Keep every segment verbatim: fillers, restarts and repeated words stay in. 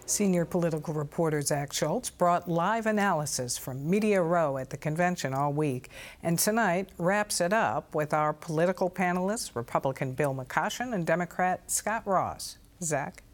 Senior political reporter Zach Schultz brought live analysis from Media Row at the convention all week, and tonight wraps it up with our political panelists, Republican Bill McCoshen and Democrat Scott Ross. Zach?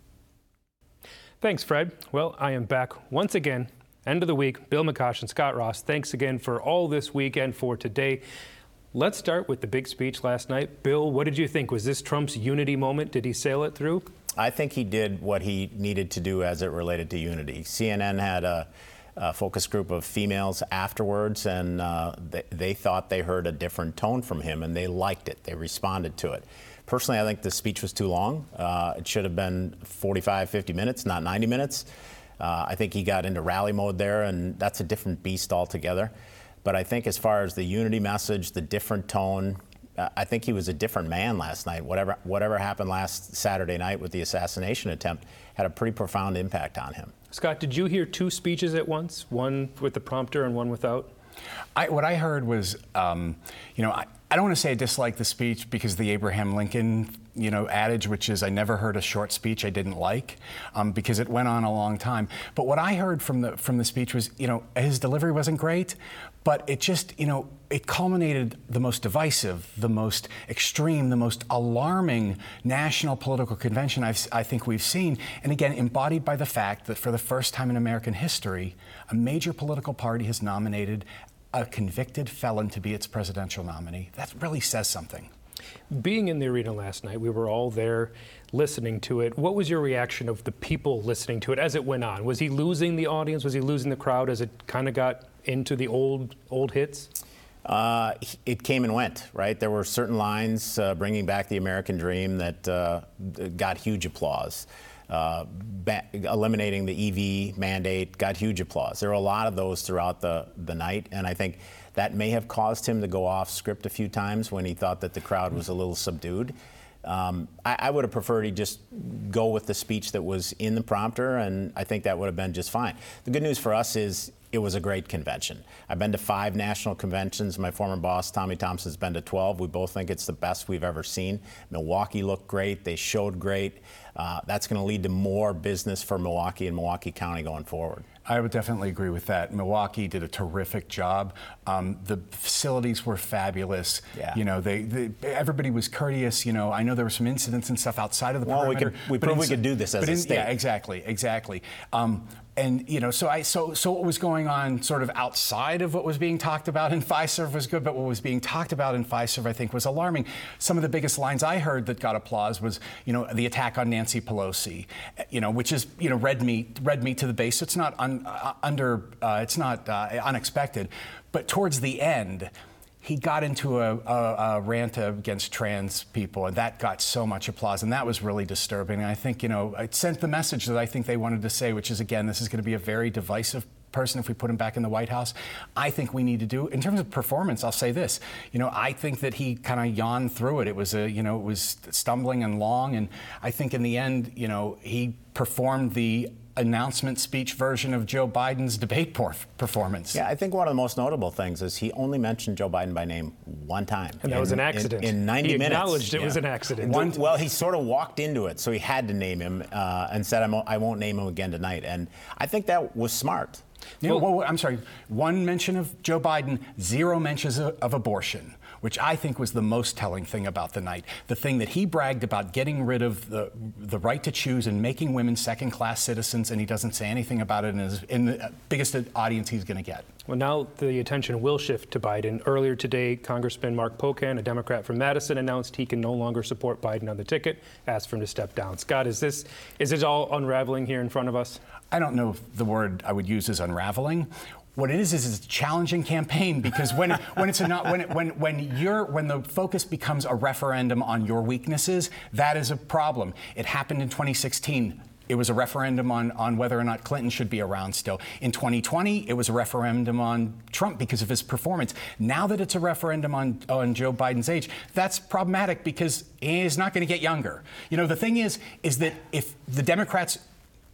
Thanks, Fred. Well, I am back once again. End of the week. Bill McCoshen, Scott Ross, thanks again for all this week and for today. Let's start with the big speech last night. Bill, what did you think? Was this Trump's unity moment? Did he sail it through? I think he did what he needed to do as it related to unity. C N N had a, a focus group of females afterwards, and uh, they, they thought they heard a different tone from him, and they liked it. They responded to it. Personally, I think the speech was too long. Uh, it should have been forty-five, fifty minutes, not ninety minutes. Uh, I think he got into rally mode there, and that's a different beast altogether. But I think as far as the unity message, the different tone, uh, I think he was a different man last night. Whatever whatever happened last Saturday night with the assassination attempt had a pretty profound impact on him. Scott, did you hear two speeches at once, one with the prompter and one without? I, what I heard was, um, you know, I, I don't want to say I dislike the speech because the Abraham Lincoln, you know, adage, which is I never heard a short speech I didn't like, um, because it went on a long time. But what I heard from the from the speech was, you know, his delivery wasn't great, but it just, you know, it culminated the most divisive, the most extreme, the most alarming national political convention I've, I think we've seen. And again, embodied by the fact that for the first time in American history, a major political party has nominated a convicted felon to be its presidential nominee. That really says something. Being in the arena last night, we were all there listening to it. What was your reaction of the people listening to it as it went on? Was he losing the audience? Was he losing the crowd as it kind of got into the old old hits? Uh, it came and went, right? There were certain lines uh, bringing back the American dream that uh, got huge applause. Uh, ba- eliminating the E V mandate got huge applause. There were a lot of those throughout the, the night, and I think that may have caused him to go off script a few times when he thought that the crowd was a little subdued. Um, I, I would have preferred he just go with the speech that was in the prompter, and I think that would have been just fine. The good news for us is it was a great convention. I've been to five national conventions. My former boss, Tommy Thompson, has been to twelve. We both think it's the best we've ever seen. Milwaukee looked great. They showed great. Uh, that's going to lead to more business for Milwaukee and Milwaukee County going forward. I would definitely agree with that. Milwaukee did a terrific job. Um, the facilities were fabulous. Yeah. You know, they, they everybody was courteous. You know, I know there were some incidents and stuff outside of the well, perimeter. We could, we proved we could do this as a in, state. Yeah, exactly, exactly. Um, And, you know, so I so so what was going on sort of outside of what was being talked about in Fiserv was good, but what was being talked about in Fiserv, I think, was alarming. Some of the biggest lines I heard that got applause was, you know, the attack on Nancy Pelosi, you know, which is, you know, red meat, red meat to the base. It's not un, uh, under, uh, it's not uh, unexpected. But towards the end, he got into a, a, a rant against trans people, and that got so much applause, and that was really disturbing. And I think, you know, it sent the message that I think they wanted to say, which is, again, this is going to be a very divisive person if we put him back in the White House. I think we need to do, in terms of performance, I'll say this, you know, I think that he kind of yawned through it. It was a, you know, it was stumbling and long, and I think in the end, you know, he performed the announcement speech version of Joe Biden's debate performance. Yeah, I think one of the most notable things is he only mentioned Joe Biden by name one time. And that in, was an accident. In, in ninety he minutes. He acknowledged it yeah. was an accident. One, well, he sort of walked into it, so he had to name him uh, and said, I won't name him again tonight. And I think that was smart. You know, well, well, I'm sorry, one mention of Joe Biden, zero mentions of, of abortion, which I think was the most telling thing about the night. The thing that he bragged about getting rid of the the right to choose and making women second-class citizens, and he doesn't say anything about it in, his, in the biggest audience he's going to get. Well, now the attention will shift to Biden. Earlier today, Congressman Mark Pocan, a Democrat from Madison, announced he can no longer support Biden on the ticket, asked for him to step down. Scott, is this is it all unraveling here in front of us? I don't know if the word I would use is unraveling. What it is is it's a challenging campaign because when when it's a not when it, when when you're when the focus becomes a referendum on your weaknesses, that is a problem. It happened in twenty sixteen. It was a referendum on, on whether or not Clinton should be around still. In twenty twenty, it was a referendum on Trump because of his performance. Now that it's a referendum on, on Joe Biden's age, that's problematic because he is not going to get younger. You know, the thing is, is that if the Democrats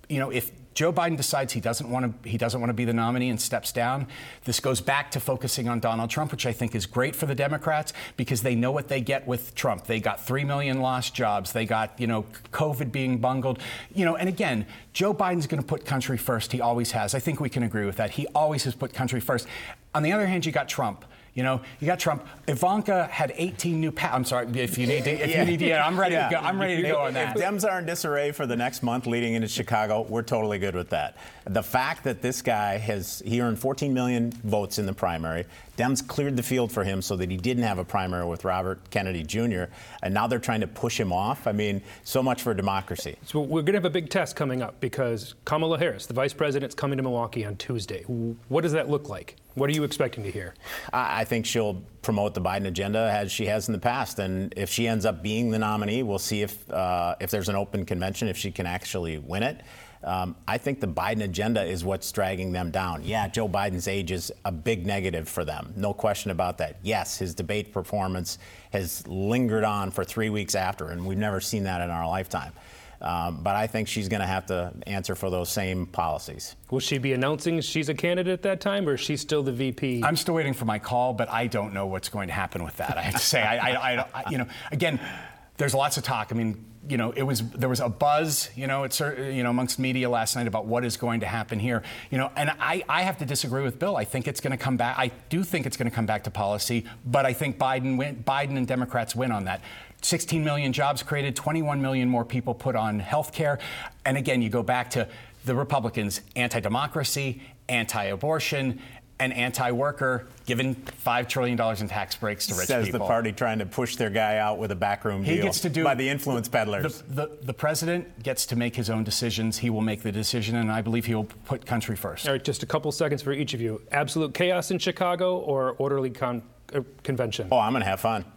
you know, if Joe Biden decides he doesn't want to he doesn't want to be the nominee and steps down, this goes back to focusing on Donald Trump, which I think is great for the Democrats because they know what they get with Trump. They got three million lost jobs. They got, you know, COVID being bungled. You know, and again, Joe Biden's going to put country first. He always has. I think we can agree with that. He always has put country first. On the other hand, you got Trump. You know, you got Trump. Ivanka had eighteen new. Pa- I'm sorry if you need to. If yeah. you need to, yeah, I'm ready yeah. to go. I'm ready to go on that. If Dems are in disarray for the next month leading into Chicago, we're totally good with that. The fact that this guy has he earned fourteen million votes in the primary. Dems cleared the field for him so that he didn't have a primary with Robert Kennedy Junior And now they're trying to push him off. I mean, so much for democracy. So we're going to have a big test coming up because Kamala Harris, the vice president, is coming to Milwaukee on Tuesday. What does that look like? What are you expecting to hear? I think she'll promote the Biden agenda as she has in the past. And if she ends up being the nominee, we'll see if uh, if there's an open convention, if she can actually win it. Um, I think the Biden agenda is what's dragging them down. Yeah, Joe Biden's age is a big negative for them. No question about that. Yes, his debate performance has lingered on for three weeks after, and we've never seen that in our lifetime. Um, but I think she's going to have to answer for those same policies. Will she be announcing she's a candidate at that time, or is she still the V P? I'm still waiting for my call, but I don't know what's going to happen with that. I have to say, I, I, I, I you know, again, there's lots of talk. I mean, you know, it was there was a buzz, you know, it's you know amongst media last night about what is going to happen here, you know, and I, I have to disagree with Bill. I think it's going to come back. I do think it's going to come back to policy, but I think Biden win, Biden and Democrats win on that. sixteen million jobs created, twenty-one million more people put on health care, and again, you go back to the Republicans: anti-democracy, anti-abortion, and anti-worker, giving five trillion dollars in tax breaks to rich Says people. the party trying to push their guy out with a backroom He deal gets to do by the influence peddlers. The, the, the president gets to make his own decisions. He will make the decision, and I believe he will put country first. All right, just a couple seconds for each of you. Absolute chaos in Chicago or orderly con- uh, convention? Oh, I'm going to have fun.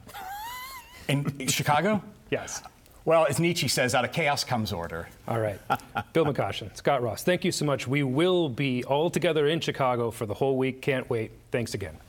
In Chicago? Yes. Well, as Nietzsche says, out of chaos comes order. All right. Bill McCoshen, Scott Ross, thank you so much. We will be all together in Chicago for the whole week. Can't wait. Thanks again.